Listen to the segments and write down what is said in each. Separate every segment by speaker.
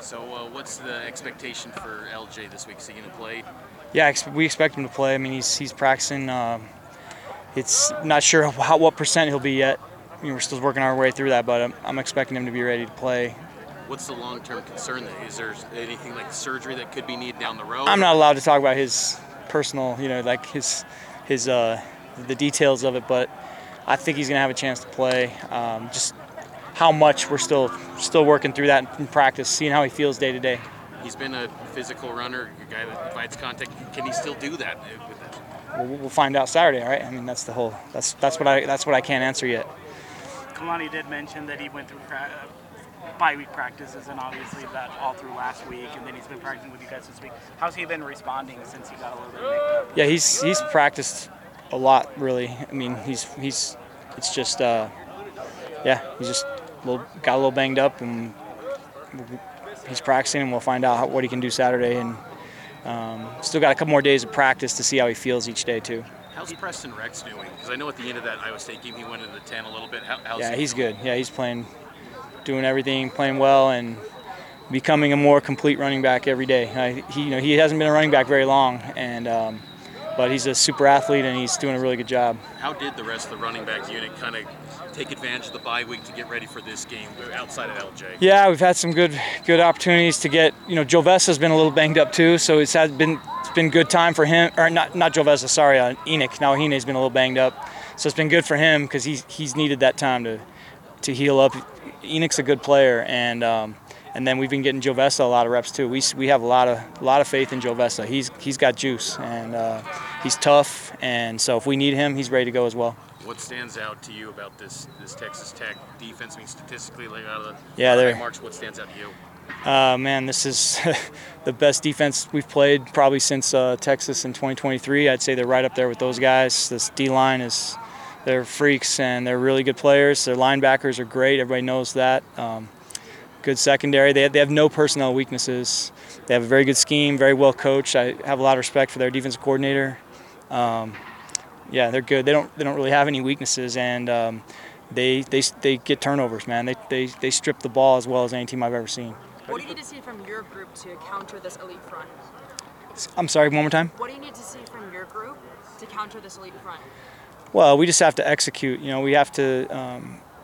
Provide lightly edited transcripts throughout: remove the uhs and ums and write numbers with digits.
Speaker 1: So what's the expectation for LJ this week? Is he going to play?
Speaker 2: Yeah, we expect him to play. I mean, he's practicing. It's not sure what percent he'll be yet. We're still working our way through that, but I'm expecting him to be ready to play.
Speaker 1: What's the long-term concern? Is there anything like surgery that could be needed down the road?
Speaker 2: I'm not allowed to talk about his personal, like his the details of it, but I think he's going to have a chance to play. Just how much we're still working through that in practice, seeing how he feels day to day.
Speaker 1: He's been a physical runner, a guy that fights contact. Can he still do that with that?
Speaker 2: We'll find out Saturday, all right? I mean, that's what I can't answer yet.
Speaker 3: Kalani did mention that he went through bye-week practices and obviously that all through last week, and then he's been practicing with you guys this week. How's he been responding since he got a little bit nicked up?
Speaker 2: Yeah, he's practiced a lot, really. I mean, he's it's just he's just got a little banged up, and he's practicing, and we'll find out what he can do Saturday. And still got a couple more days of practice to see how he feels each day too.
Speaker 1: How's Preston Rex doing? Because I know at the end of that Iowa State game he went into the 10 a little bit.
Speaker 2: He's good. Yeah, he's doing everything, playing well, and becoming a more complete running back every day. He hasn't been a running back very long, and but he's a super athlete and he's doing a really good job.
Speaker 1: How did the rest of the running back unit kind of take advantage of the bye week to get ready for this game outside of LJ?
Speaker 2: Yeah, we've had some good opportunities to get. Joe Vessa's been a little banged up too, so it's been good time for him. Or not Joe Vessa, sorry, Enoch. Now Hene's been a little banged up, so it's been good for him because he's needed that time to heal up. Enoch's a good player, and then we've been getting Joe Vessa a lot of reps too. We have a lot of faith in Joe Vessa. He's got juice, and he's tough, and so if we need him, he's ready to go as well.
Speaker 1: What stands out to you about this Texas Tech defense? I mean, statistically, like out of
Speaker 2: the
Speaker 1: marks, what stands out to you?
Speaker 2: Man, this is the best defense we've played probably since Texas in 2023. I'd say they're right up there with those guys. This D-line they're freaks, and they're really good players. Their linebackers are great. Everybody knows that. Good secondary. They have no personnel weaknesses. They have a very good scheme, very well coached. I have a lot of respect for their defensive coordinator. Yeah, they're good. They don't really have any weaknesses, and they get turnovers, man. They strip the ball as well as any team I've ever seen.
Speaker 4: What do you need to see from your group to counter this elite front?
Speaker 2: I'm sorry, one more time?
Speaker 4: What do you need to see from your group to counter this elite front?
Speaker 2: Well, we just have to execute. We have to,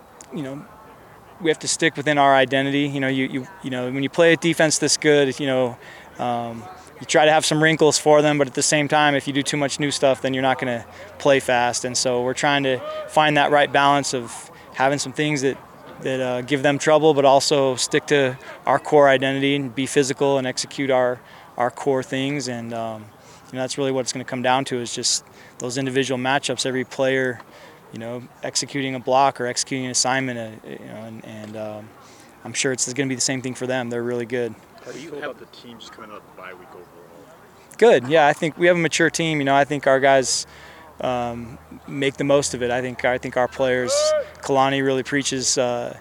Speaker 2: we have to stick within our identity. When you play a defense this good, you try to have some wrinkles for them, but at the same time, if you do too much new stuff, then you're not going to play fast. And so we're trying to find that right balance of having some things that give them trouble, but also stick to our core identity and be physical and execute our core things. And that's really what it's going to come down to, is just those individual matchups. Every player, executing a block or executing an assignment, and I'm sure it's going to be the same thing for them. They're really good.
Speaker 5: How do you feel about the team just coming out of the bye week overall?
Speaker 2: Good. Yeah, I think we have a mature team. I think our guys make the most of it. I think our players. Kalani really preaches.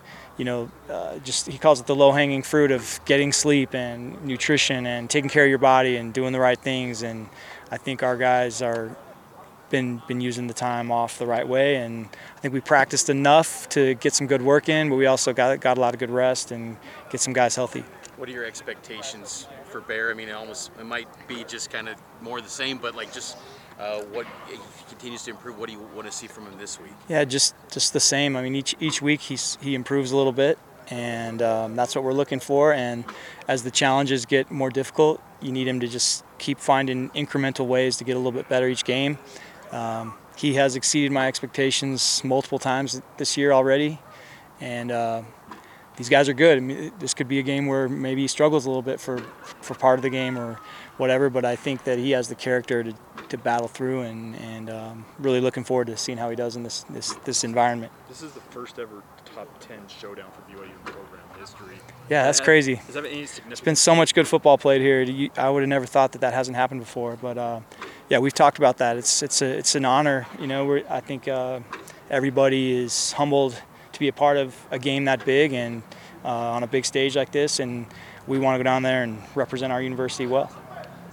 Speaker 2: Just he calls it the low-hanging fruit of getting sleep and nutrition and taking care of your body and doing the right things. And I think our guys are been using the time off the right way. And I think we practiced enough to get some good work in, but we also got a lot of good rest and get some guys healthy.
Speaker 1: What are your expectations for Bear? I mean, it might be just kind of more the same, but like just what he continues to improve. What do you want to see from him this week?
Speaker 2: Yeah, just the same. I mean, each week he improves a little bit, and that's what we're looking for. And as the challenges get more difficult, you need him to just keep finding incremental ways to get a little bit better each game. He has exceeded my expectations multiple times this year already, and these guys are good. I mean, this could be a game where maybe he struggles a little bit for part of the game or whatever, but I think that he has the character to battle through, and really looking forward to seeing how he does in this environment.
Speaker 5: This is the first ever top 10 showdown for BYU program history.
Speaker 2: Yeah, that's crazy.
Speaker 5: Does that have any significance?
Speaker 2: It's been so much good football played here. I would have never thought that hasn't happened before, but yeah, we've talked about that. It's an honor. I think everybody is humbled to be a part of a game that big and on a big stage like this, and we want to go down there and represent our university well.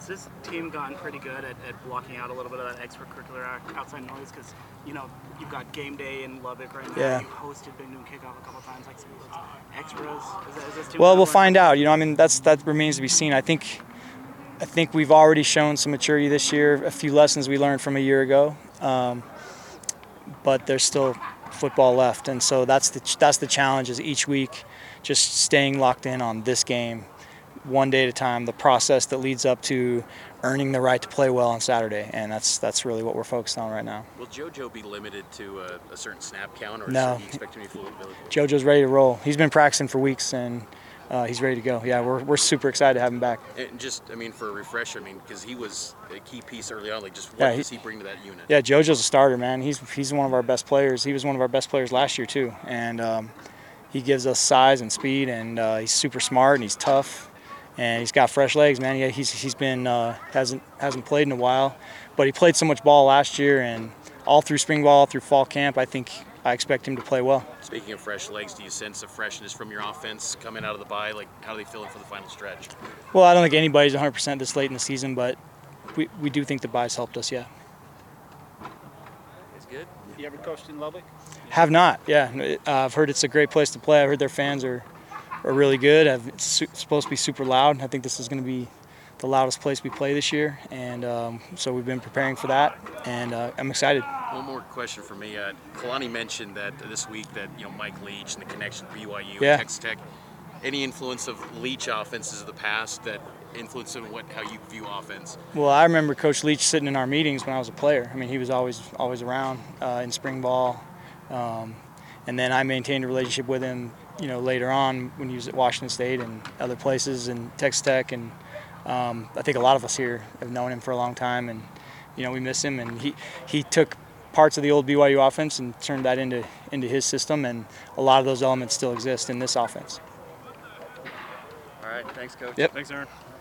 Speaker 3: Has this team gotten pretty good at blocking out a little bit of that extracurricular outside noise? Because, you've got game day in Lubbock right now.
Speaker 2: Yeah.
Speaker 3: You've hosted Big Noon Kickoff a couple times, like some of those extras. Is this team
Speaker 2: Well,
Speaker 3: gonna
Speaker 2: we'll
Speaker 3: learn
Speaker 2: find
Speaker 3: from-
Speaker 2: out. That remains to be seen. I think we've already shown some maturity this year. A few lessons we learned from a year ago, but there's still football left, and so that's the challenge. Is each week just staying locked in on this game, one day at a time. The process that leads up to earning the right to play well on Saturday, and that's really what we're focused on right now.
Speaker 1: Will JoJo be limited to a certain snap count, or
Speaker 2: No.
Speaker 1: do you expect him to be fully available?
Speaker 2: JoJo's ready to roll. He's been practicing for weeks, and he's ready to go. Yeah, we're super excited to have him back.
Speaker 1: And just, for a refresher, because he was a key piece early on. Like, just what
Speaker 2: Yeah,
Speaker 1: does he bring to that unit?
Speaker 2: Yeah, JoJo's a starter, man. He's one of our best players. He was one of our best players last year too, and he gives us size and speed, and he's super smart and he's tough, and he's got fresh legs, man. Yeah, he's been hasn't played in a while, but he played so much ball last year, and all through spring ball, through fall camp. I expect him to play well.
Speaker 1: Speaking of fresh legs, do you sense a freshness from your offense coming out of the bye? Like, how are they feeling for the final stretch?
Speaker 2: Well, I don't think anybody's 100% this late in the season, but we do think the bye's helped us. Yeah.
Speaker 1: It's good.
Speaker 3: You ever coached in Lubbock?
Speaker 2: Have not. Yeah, I've heard it's a great place to play. I heard their fans are really good. It's supposed to be super loud. I think this is going to be the loudest place we play this year, and so we've been preparing for that, and I'm excited.
Speaker 1: One more question for me. Kalani mentioned that this week that Mike Leach and the connection to BYU
Speaker 2: Yeah.
Speaker 1: and Texas Tech. Any influence of Leach offenses of the past that influence in how you view offense?
Speaker 2: Well, I remember Coach Leach sitting in our meetings when I was a player. He was always around in spring ball, and then I maintained a relationship with him, later on when he was at Washington State and other places and Texas Tech, and I think a lot of us here have known him for a long time, and we miss him. And he took parts of the old BYU offense and turned that into his system, and a lot of those elements still exist in this offense.
Speaker 1: All right, thanks, Coach.
Speaker 2: Yep.
Speaker 5: Thanks, Aaron.